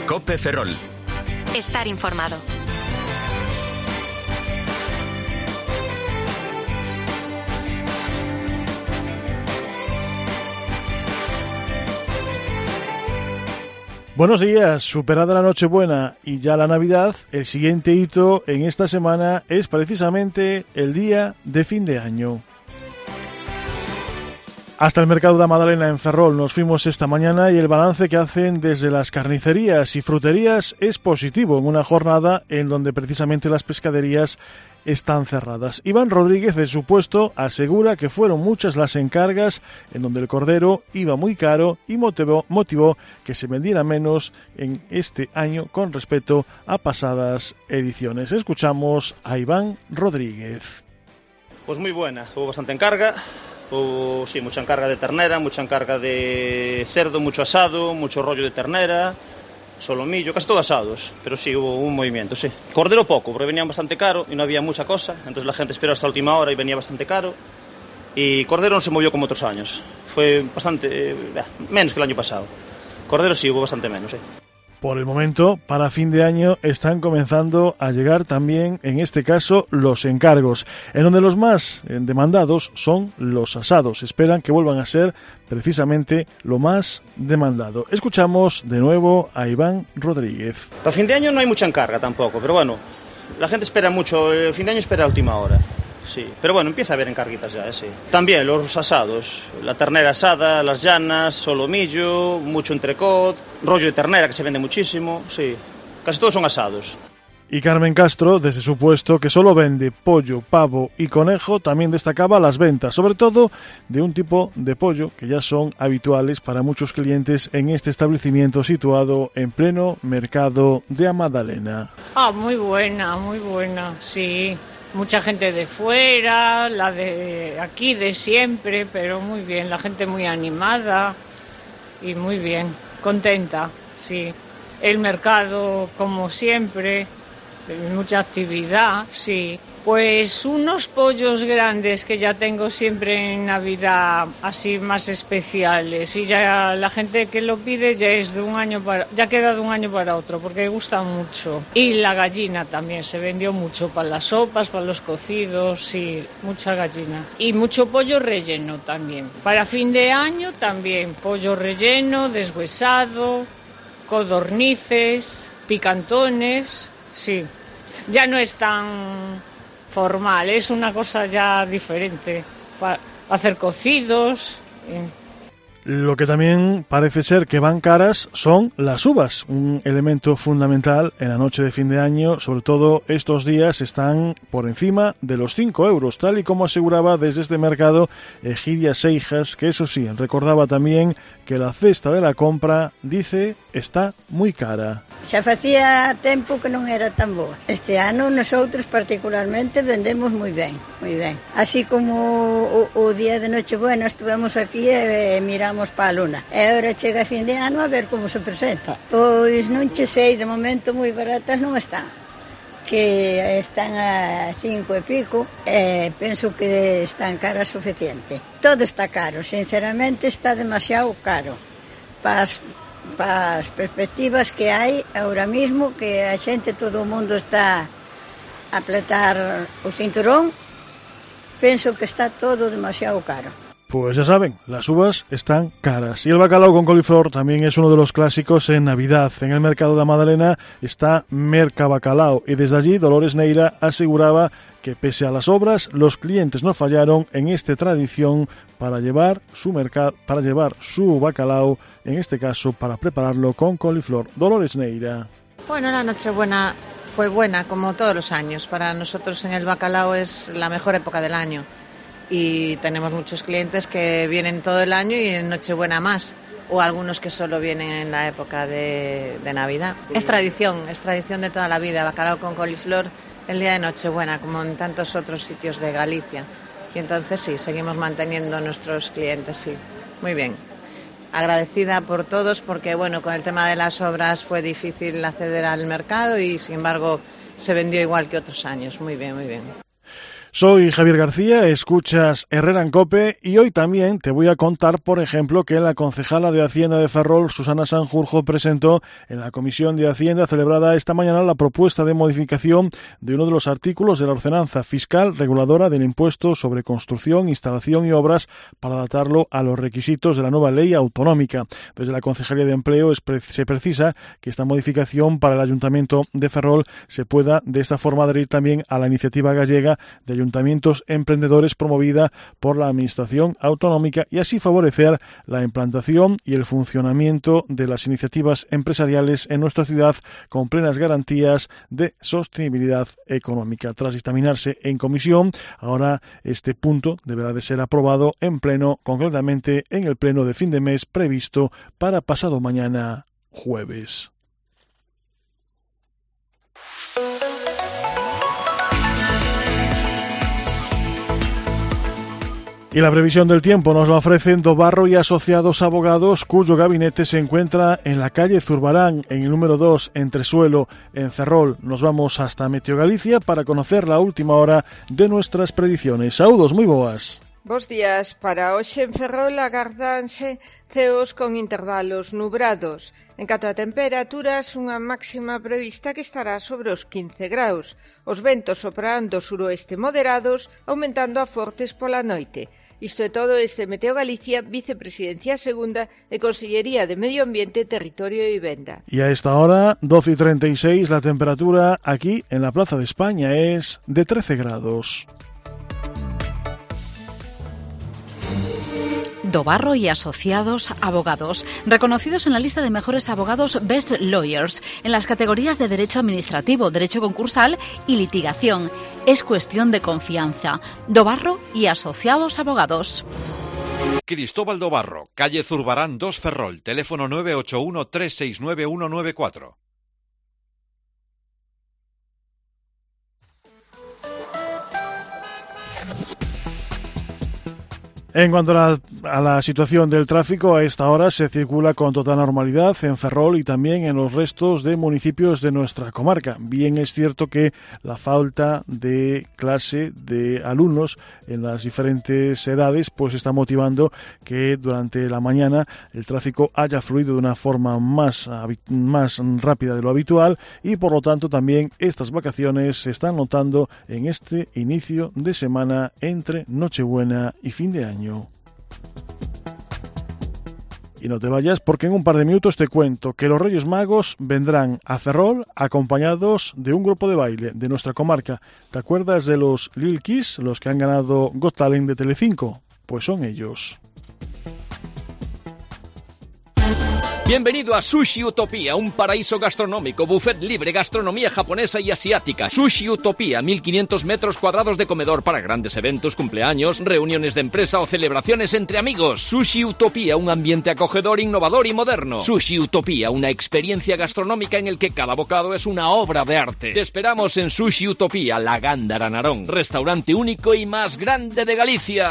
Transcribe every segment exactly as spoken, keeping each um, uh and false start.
COPE Ferrol. Estar informado. Buenos días, superada la Nochebuena y ya la Navidad, el siguiente hito en esta semana es precisamente el día de fin de año. Hasta el mercado de Madalena en Ferrol nos fuimos esta mañana y el balance que hacen desde las carnicerías y fruterías es positivo en una jornada en donde precisamente las pescaderías están cerradas. Iván Rodríguez, de su puesto, asegura que fueron muchas las encargas en donde el cordero iba muy caro y motivó, motivó que se vendiera menos en este año con respecto a pasadas ediciones. Escuchamos a Iván Rodríguez. Pues muy buena, hubo bastante encarga. Hubo, sí, mucha encarga de ternera, mucha encarga de cerdo, mucho asado, mucho rollo de ternera, solomillo, casi todo asados, pero sí, hubo un movimiento, sí. Cordero poco, porque venían bastante caro y no había mucha cosa, entonces la gente esperó hasta la última hora y venía bastante caro. Y cordero no se movió como otros años, fue bastante, eh, menos que el año pasado. Cordero sí, hubo bastante menos, sí. Por el momento, para fin de año, están comenzando a llegar también, en este caso, los encargos, en donde los más demandados son los asados. Esperan que vuelvan a ser precisamente lo más demandado. Escuchamos de nuevo a Iván Rodríguez. Para fin de año no hay mucha encarga tampoco, pero bueno, la gente espera mucho, el fin de año espera a última hora. Sí, pero bueno, empieza a haber encarguitas ya, ¿eh? Sí. También los asados, la ternera asada, las llanas, solomillo, mucho entrecot, rollo de ternera que se vende muchísimo, sí, casi todos son asados. Y Carmen Castro, desde su puesto, que solo vende pollo, pavo y conejo, también destacaba las ventas, sobre todo de un tipo de pollo que ya son habituales para muchos clientes en este establecimiento situado en pleno mercado de Madalena. Ah, muy buena, muy buena, sí. Mucha gente de fuera, la de aquí de siempre, pero muy bien, la gente muy animada y muy bien, contenta, sí. El mercado, como siempre, mucha actividad, sí. Pues unos pollos grandes que ya tengo siempre en Navidad, así más especiales, y ya la gente que lo pide ya es de un año para, ya queda de un año para otro, porque gusta mucho. Y la gallina también se vendió mucho para las sopas, para los cocidos, sí, mucha gallina. Y mucho pollo relleno también. Para fin de año también, pollo relleno, deshuesado, codornices, picantones, sí. Ya no es tan formal, es una cosa ya diferente, para hacer cocidos. Eh. Lo que también parece ser que van caras son las uvas, un elemento fundamental en la noche de fin de año, sobre todo estos días están por encima de los cinco euros, tal y como aseguraba desde este mercado Egidia Seijas, que eso sí, recordaba también que la cesta de la compra, dice, está moi cara. Xa facía tempo que non era tan boa. Este ano nosotros particularmente vendemos moi ben, moi ben. Así como o, o día de Nochebuena estuvemos aquí e, e miramos para a luna. E agora chega fin de ano a ver como se presenta. Pois non che sei, de momento moi baratas non están. Que están a cinco e pico, e penso que están caras suficiente. Todo está caro, sinceramente está demasiado caro para as, para as perspectivas que hai ahora mismo, que a xente, todo o mundo está a apretar o cinturón. Penso que está todo demasiado caro. Pues ya saben, las uvas están caras. Y el bacalao con coliflor también es uno de los clásicos en Navidad. En el mercado de Madalena está Mercabacalao y desde allí Dolores Neira aseguraba que pese a las obras, los clientes no fallaron en esta tradición para llevar su mercado, para llevar su bacalao, en este caso para prepararlo con coliflor. Dolores Neira. Bueno, la Nochebuena fue buena como todos los años. Para nosotros en el bacalao es la mejor época del año. Y tenemos muchos clientes que vienen todo el año y en Nochebuena más, o algunos que solo vienen en la época de, de Navidad. Es tradición, es tradición de toda la vida, bacalao con coliflor el día de Nochebuena, como en tantos otros sitios de Galicia. Y entonces sí, seguimos manteniendo nuestros clientes, sí, muy bien. Agradecida por todos porque, bueno, con el tema de las obras fue difícil acceder al mercado y, sin embargo, se vendió igual que otros años. Muy bien, muy bien. Soy Javier García, escuchas Herrera en COPE y hoy también te voy a contar, por ejemplo, que la concejala de Hacienda de Ferrol, Susana Sanjurjo, presentó en la Comisión de Hacienda celebrada esta mañana la propuesta de modificación de uno de los artículos de la ordenanza fiscal reguladora del impuesto sobre construcción, instalación y obras para adaptarlo a los requisitos de la nueva ley autonómica. Desde la Concejalía de Empleo se precisa que esta modificación para el Ayuntamiento de Ferrol se pueda de esta forma adherir también a la iniciativa gallega de ayuntamientos emprendedores promovida por la Administración Autonómica y así favorecer la implantación y el funcionamiento de las iniciativas empresariales en nuestra ciudad con plenas garantías de sostenibilidad económica. Tras dictaminarse en comisión, ahora este punto deberá de ser aprobado en pleno, concretamente en el pleno de fin de mes previsto para pasado mañana jueves. Y la previsión del tiempo nos la ofrecen Dobarro y Asociados Abogados, cuyo gabinete se encuentra en la calle Zurbarán, en el número dos, Entresuelo, en Ferrol. Nos vamos hasta Meteo Galicia para conocer la última hora de nuestras predicciones. Saúdos, moi boas. Bos días. Para hoxe en Ferrol agardanse ceos con intervalos nubrados. En canto a temperaturas, unha máxima prevista que estará sobre os quince graus. Os ventos soprarán do suroeste moderados, aumentando a fortes pola noite. Isto é todo este Meteo Galicia, Vicepresidencia Segunda e Consellería de Medio Ambiente, Territorio e Vivenda. Y a esta hora, doce y treinta y seis, la temperatura aquí en la Plaza de España es de trece grados. Dobarro y Asociados Abogados, reconocidos en la lista de mejores abogados Best Lawyers, en las categorías de Derecho Administrativo, Derecho Concursal y Litigación. Es cuestión de confianza. Dobarro y Asociados Abogados. Cristóbal Dobarro, calle Zurbarán dos, Ferrol, teléfono nueve ocho uno, tres seis nueve, uno nueve cuatro. En cuanto a la, a la situación del tráfico, a esta hora se circula con total normalidad en Ferrol y también en los restos de municipios de nuestra comarca. Bien es cierto que la falta de clase de alumnos en las diferentes edades pues está motivando que durante la mañana el tráfico haya fluido de una forma más, más rápida de lo habitual y por lo tanto también estas vacaciones se están notando en este inicio de semana entre Nochebuena y fin de año. Y no te vayas porque en un par de minutos te cuento que los Reyes Magos vendrán a Ferrol acompañados de un grupo de baile de nuestra comarca. ¿Te acuerdas de los Lil Kiss, los que han ganado Got Talent de Telecinco? Pues son ellos. Bienvenido a Sushi Utopía, un paraíso gastronómico, buffet libre, gastronomía japonesa y asiática. Sushi Utopía, mil quinientos metros cuadrados de comedor para grandes eventos, cumpleaños, reuniones de empresa o celebraciones entre amigos. Sushi Utopía, un ambiente acogedor, innovador y moderno. Sushi Utopía, una experiencia gastronómica en el que cada bocado es una obra de arte. Te esperamos en Sushi Utopía, La Gándara, Narón, restaurante único y más grande de Galicia.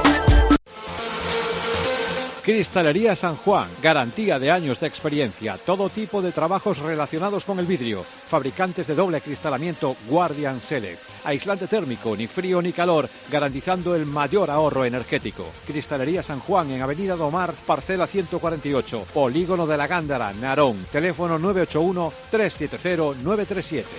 Cristalería San Juan, garantía de años de experiencia, todo tipo de trabajos relacionados con el vidrio, fabricantes de doble acristalamiento Guardian Select, aislante térmico, ni frío ni calor, garantizando el mayor ahorro energético. Cristalería San Juan en Avenida Domar, parcela ciento cuarenta y ocho, Polígono de la Gándara, Narón, teléfono nueve ocho uno, tres siete cero, nueve tres siete.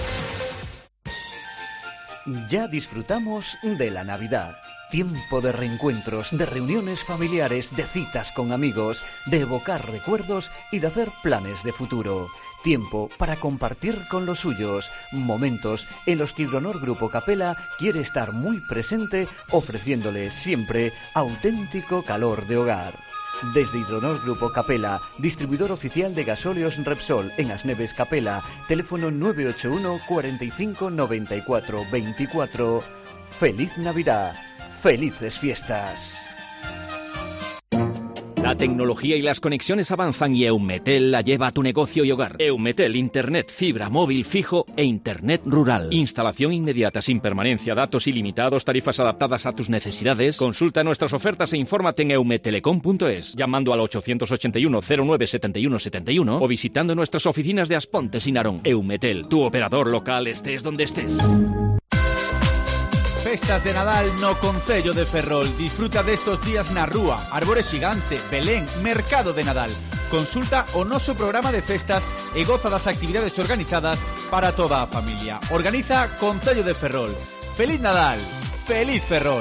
Ya disfrutamos de la Navidad. Tiempo de reencuentros, de reuniones familiares, de citas con amigos, de evocar recuerdos y de hacer planes de futuro. Tiempo para compartir con los suyos. Momentos en los que Hidronor Grupo Capela quiere estar muy presente, ofreciéndole siempre auténtico calor de hogar. Desde Hidronor Grupo Capela, distribuidor oficial de gasóleos Repsol en As Neves Capela, teléfono nueve ocho uno, cuarenta y cinco, noventa y cuatro, veinticuatro. ¡Feliz Navidad! ¡Felices fiestas! La tecnología y las conexiones avanzan y Eumetel la lleva a tu negocio y hogar. Eumetel, internet, fibra, móvil, fijo e internet rural. Instalación inmediata, sin permanencia, datos ilimitados, tarifas adaptadas a tus necesidades. Consulta nuestras ofertas e infórmate en eumetelecom punto es, llamando al ochocientos ochenta y uno, cero nueve, setenta y uno, setenta y uno o visitando nuestras oficinas de Aspontes y Narón. Eumetel, tu operador local, estés donde estés. Festas de Nadal no Concello de Ferrol. Disfruta destos días na rúa, Árbore Xigante, Belén, Mercado de Nadal. Consulta o noso programa de festas e goza das actividades organizadas para toda a familia. Organiza Concello de Ferrol. Feliz Nadal, feliz Ferrol.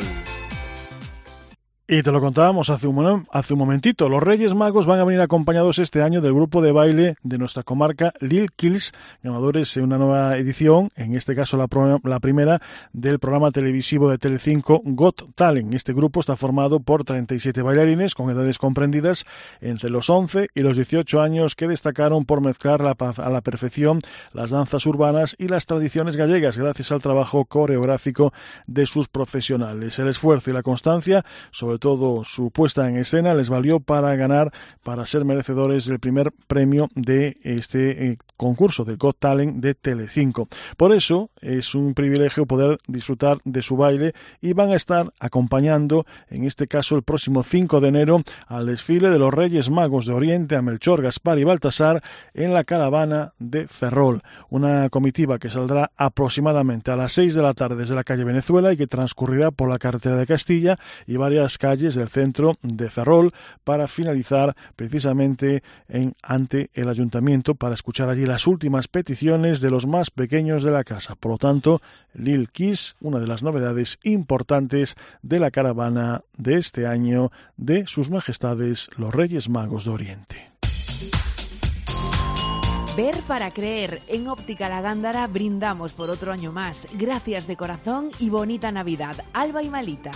Y te lo contábamos hace un, hace un momentito, los Reyes Magos van a venir acompañados este año del grupo de baile de nuestra comarca Lil Kills, ganadores en una nueva edición, en este caso la, pro, la primera del programa televisivo de Telecinco Got Talent. Este grupo está formado por treinta y siete bailarines con edades comprendidas entre los once y los dieciocho años que destacaron por mezclar la, a la perfección las danzas urbanas y las tradiciones gallegas gracias al trabajo coreográfico de sus profesionales. El esfuerzo y la constancia, sobre todo su puesta en escena, les valió para ganar, para ser merecedores del primer premio de este eh, concurso del Got Talent de Telecinco. Por eso es un privilegio poder disfrutar de su baile y van a estar acompañando, en este caso el próximo cinco de enero, al desfile de los Reyes Magos de Oriente, a Melchor, Gaspar y Baltasar en la caravana de Ferrol. Una comitiva que saldrá aproximadamente a las seis de la tarde desde la calle Venezuela y que transcurrirá por la carretera de Castilla y varias calles del centro de Ferrol para finalizar precisamente en, ante el ayuntamiento para escuchar allí las últimas peticiones de los más pequeños de la casa. Por lo tanto, Lil Kiss, una de las novedades importantes de la caravana de este año de Sus Majestades los Reyes Magos de Oriente. Ver para creer. En Óptica La Gándara brindamos por otro año más. Gracias de corazón y bonita Navidad. Alba y Malita.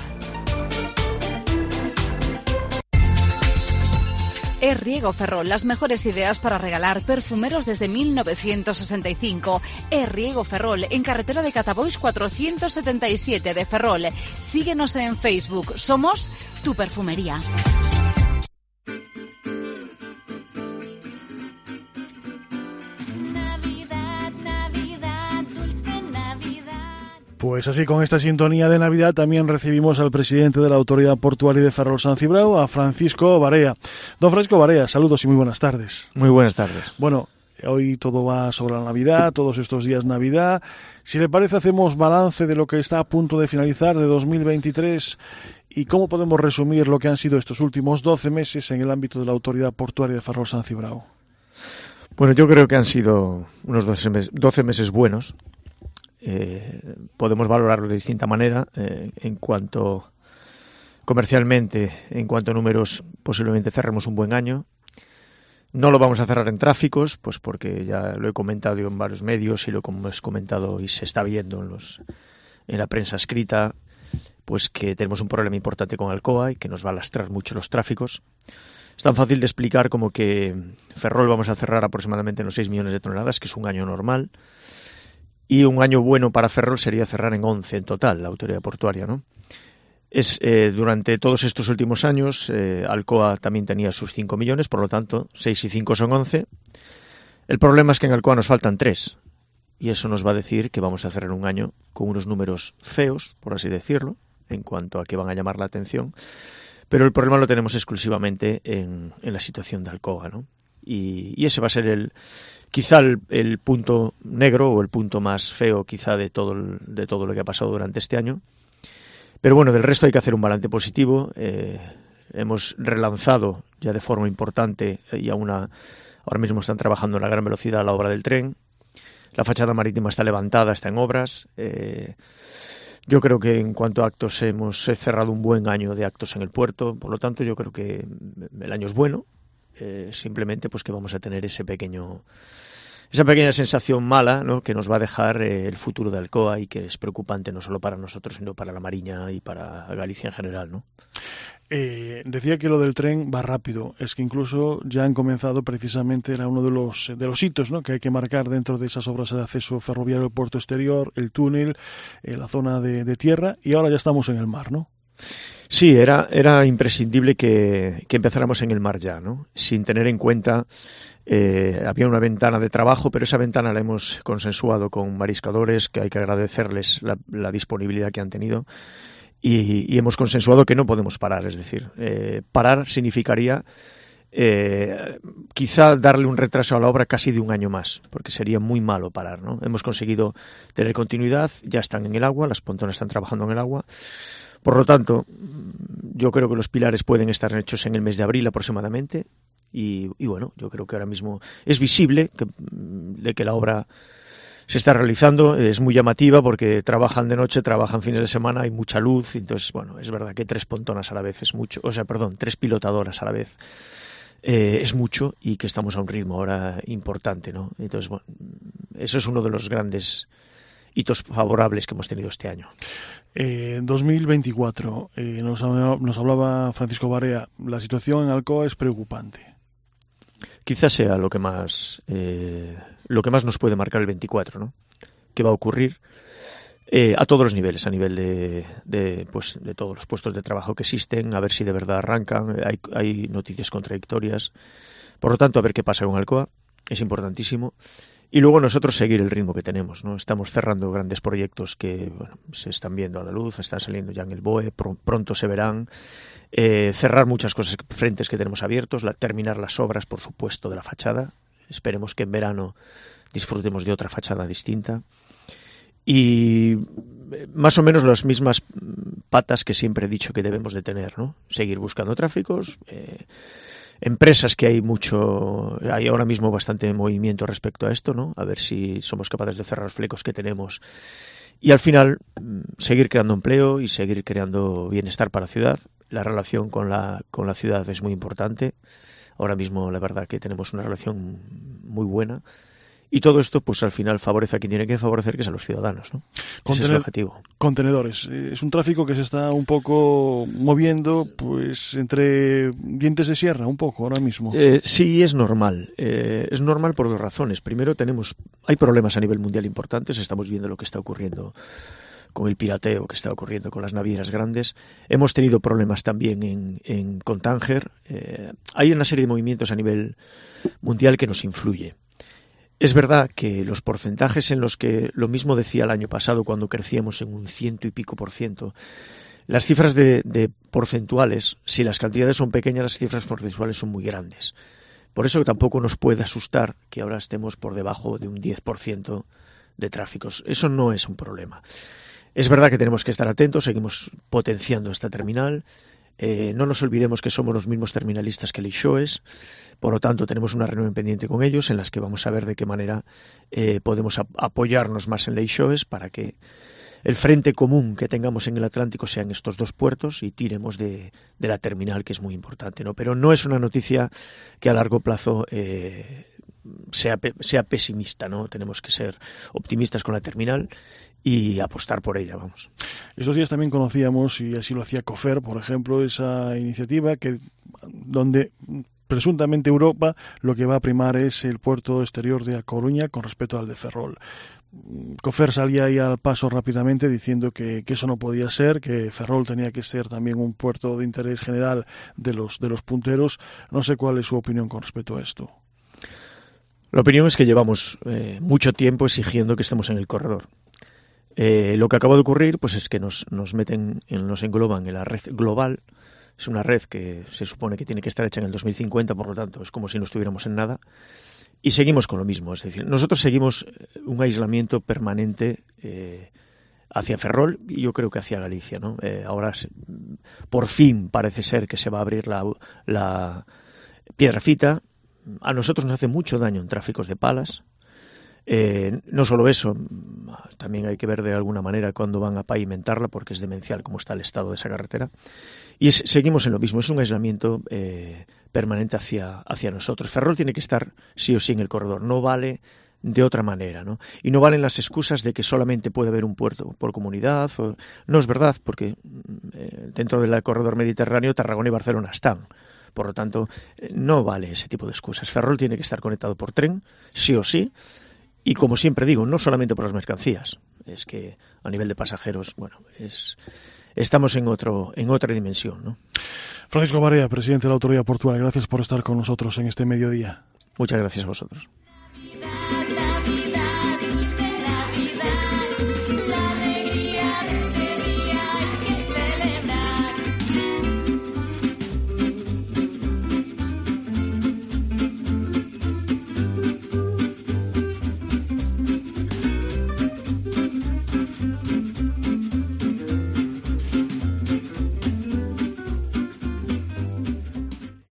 Es Riego Ferrol, las mejores ideas para regalar perfumeros desde mil novecientos sesenta y cinco. Es Riego Ferrol, en carretera de Catabois cuatrocientos setenta y siete de Ferrol. Síguenos en Facebook, somos tu perfumería. Pues así, con esta sintonía de Navidad, también recibimos al presidente de la Autoridad Portuaria de Ferrol San Cibrao, a Francisco Barea. Don Francisco Barea, saludos y muy buenas tardes. Muy buenas tardes. Bueno, hoy todo va sobre la Navidad, todos estos días Navidad. Si le parece, hacemos balance de lo que está a punto de finalizar de dos mil veintitrés y cómo podemos resumir lo que han sido estos últimos doce meses en el ámbito de la Autoridad Portuaria de Ferrol San Cibrao. Bueno, yo creo que han sido unos doce meses, doce meses buenos. Eh, podemos valorarlo de distinta manera eh, en cuanto comercialmente, en cuanto a números, posiblemente cerremos un buen año. No lo vamos a cerrar en tráficos, pues porque ya lo he comentado en varios medios y lo hemos comentado y se está viendo en los en la prensa escrita, pues que tenemos un problema importante con Alcoa y que nos va a lastrar mucho los tráficos. Es tan fácil de explicar como que Ferrol vamos a cerrar aproximadamente unos seis millones de toneladas, que es un año normal. Y un año bueno para Ferrol sería cerrar en once en total, la autoridad portuaria, ¿no? Es, eh, durante todos estos últimos años, eh, Alcoa también tenía sus cinco millones, por lo tanto, seis y cinco son once. El problema es que en Alcoa nos faltan tres, y eso nos va a decir que vamos a cerrar un año con unos números feos, por así decirlo, en cuanto a que van a llamar la atención, pero el problema lo tenemos exclusivamente en, en la situación de Alcoa, ¿no? Y, y ese va a ser el quizá el, el punto negro o el punto más feo quizá de todo el, de todo lo que ha pasado durante este año. Pero bueno, del resto hay que hacer un balance positivo. Eh, hemos relanzado ya de forma importante y a una, ahora mismo están trabajando en la gran velocidad la obra del tren. La fachada marítima está levantada, está en obras. Eh, yo creo que en cuanto a actos hemos cerrado un buen año de actos en el puerto. Por lo tanto, yo creo que el año es bueno. Eh, simplemente pues que vamos a tener ese pequeño esa pequeña sensación mala, ¿no?, que nos va a dejar eh, el futuro de Alcoa y que es preocupante no solo para nosotros sino para la Mariña y para Galicia en general, ¿no? Eh, decía que lo del tren va rápido, es que incluso ya han comenzado, precisamente era uno de los de los hitos, ¿no?, que hay que marcar dentro de esas obras de acceso ferroviario al puerto exterior, el túnel, eh, la zona de, de tierra, y ahora ya estamos en el mar, ¿no? Sí, era, era imprescindible que, que empezáramos en el mar ya, ¿no? Sin tener en cuenta, eh, había una ventana de trabajo, pero esa ventana la hemos consensuado con mariscadores, que hay que agradecerles la, la disponibilidad que han tenido, y, y hemos consensuado que no podemos parar, es decir, eh, parar significaría Eh, quizá darle un retraso a la obra casi de un año más, porque sería muy malo parar, ¿no? Hemos conseguido tener continuidad, ya están en el agua, las pontonas están trabajando en el agua. Por lo tanto, yo creo que los pilares pueden estar hechos en el mes de abril aproximadamente. Y, y bueno, yo creo que ahora mismo es visible que, de que la obra se está realizando, es muy llamativa porque trabajan de noche, trabajan fines de semana, hay mucha luz, entonces, bueno, es verdad que tres pontonas a la vez es mucho, o sea, perdón, tres pilotadoras a la vez eh, es mucho y que estamos a un ritmo ahora importante, ¿no? Entonces, bueno, eso es uno de los grandes hitos favorables que hemos tenido este año. Eh, dos mil veinticuatro, eh, nos, nos hablaba Francisco Barea, la situación en Alcoa es preocupante. Quizás sea lo que más eh, lo que más nos puede marcar el veinticuatro, ¿no? ¿Qué va a ocurrir? Eh, a todos los niveles, a nivel de, de, pues, de todos los puestos de trabajo que existen, a ver si de verdad arrancan, hay, hay noticias contradictorias. Por lo tanto, a ver qué pasa con Alcoa, es importantísimo. Y luego nosotros seguir el ritmo que tenemos, ¿no? Estamos cerrando grandes proyectos que, bueno, se están viendo a la luz, están saliendo ya en el B O E, pr pronto se verán. Eh, cerrar muchas cosas, frentes que tenemos abiertos, la, terminar las obras, por supuesto, de la fachada. Esperemos que en verano disfrutemos de otra fachada distinta. Y más o menos las mismas patas que siempre he dicho que debemos de tener, ¿no? Seguir buscando tráficos, eh, empresas que hay mucho, hay ahora mismo bastante movimiento respecto a esto, ¿no? A ver si somos capaces de cerrar los flecos que tenemos y al final seguir creando empleo y seguir creando bienestar para la ciudad. La relación con la con la ciudad es muy importante. Ahora mismo la verdad que tenemos una relación muy buena. Y todo esto, pues al final favorece a quien tiene que favorecer, que es a los ciudadanos, ¿no? Contened- Ese es el objetivo. Contenedores. Es un tráfico que se está un poco moviendo, pues entre dientes de sierra, un poco ahora mismo. Eh, sí, es normal. Eh, es normal por dos razones. Primero, tenemos, hay problemas a nivel mundial importantes. Estamos viendo lo que está ocurriendo con el pirateo, que está ocurriendo con las navieras grandes. Hemos tenido problemas también en, en con Tánger. Eh, hay una serie de movimientos a nivel mundial que nos influye. Es verdad que los porcentajes en los que, lo mismo decía el año pasado cuando crecíamos en un ciento y pico por ciento, las cifras de, de porcentuales, si las cantidades son pequeñas, las cifras porcentuales son muy grandes. Por eso tampoco nos puede asustar que ahora estemos por debajo de un diez por ciento de tráficos. Eso no es un problema. Es verdad que tenemos que estar atentos, seguimos potenciando esta terminal. Eh, no nos olvidemos que somos los mismos terminalistas que Leixoes, por lo tanto tenemos una reunión pendiente con ellos en las que vamos a ver de qué manera eh, podemos ap apoyarnos más en Leixoes para que el frente común que tengamos en el Atlántico sean estos dos puertos y tiremos de, de la terminal, que es muy importante, ¿no? Pero no es una noticia que a largo plazo eh, sea, sea pesimista, ¿no? Tenemos que ser optimistas con la terminal y apostar por ella, vamos. Estos días también conocíamos, y así lo hacía COFER, por ejemplo, esa iniciativa que donde presuntamente Europa lo que va a primar es el puerto exterior de A Coruña con respecto al de Ferrol. COFER salía ahí al paso rápidamente diciendo que, que eso no podía ser, que Ferrol tenía que ser también un puerto de interés general de los, de los punteros. No sé cuál es su opinión con respecto a esto. La opinión es que llevamos eh, mucho tiempo exigiendo que estemos en el corredor. Eh, lo que acaba de ocurrir pues es que nos, nos meten, nos engloban en la red global. Es una red que se supone que tiene que estar hecha en el dos mil cincuenta, por lo tanto es como si no estuviéramos en nada. Y seguimos con lo mismo, es decir, nosotros seguimos un aislamiento permanente eh, hacia Ferrol y yo creo que hacia Galicia, ¿no? Eh, ahora se, por fin parece ser que se va a abrir la, la Piedrafita. A nosotros nos hace mucho daño en tráficos de palas. Eh, no solo eso, también hay que ver de alguna manera cuándo van a pavimentarla, porque es demencial cómo está el estado de esa carretera. Y es, seguimos en lo mismo, es un aislamiento eh, permanente hacia, hacia nosotros. Ferrol tiene que estar sí o sí en el corredor, no vale de otra manera, ¿no? Y no valen las excusas de que solamente puede haber un puerto por comunidad. O, no es verdad, porque eh, dentro del corredor mediterráneo Tarragona y Barcelona están. Por lo tanto, eh, no vale ese tipo de excusas. Ferrol tiene que estar conectado por tren, sí o sí. Y como siempre digo, no solamente por las mercancías, es que a nivel de pasajeros, bueno, es estamos en otro en otra dimensión, ¿no? Francisco Barea, presidente de la Autoridad Portuaria, gracias por estar con nosotros en este mediodía. Muchas gracias a vosotros.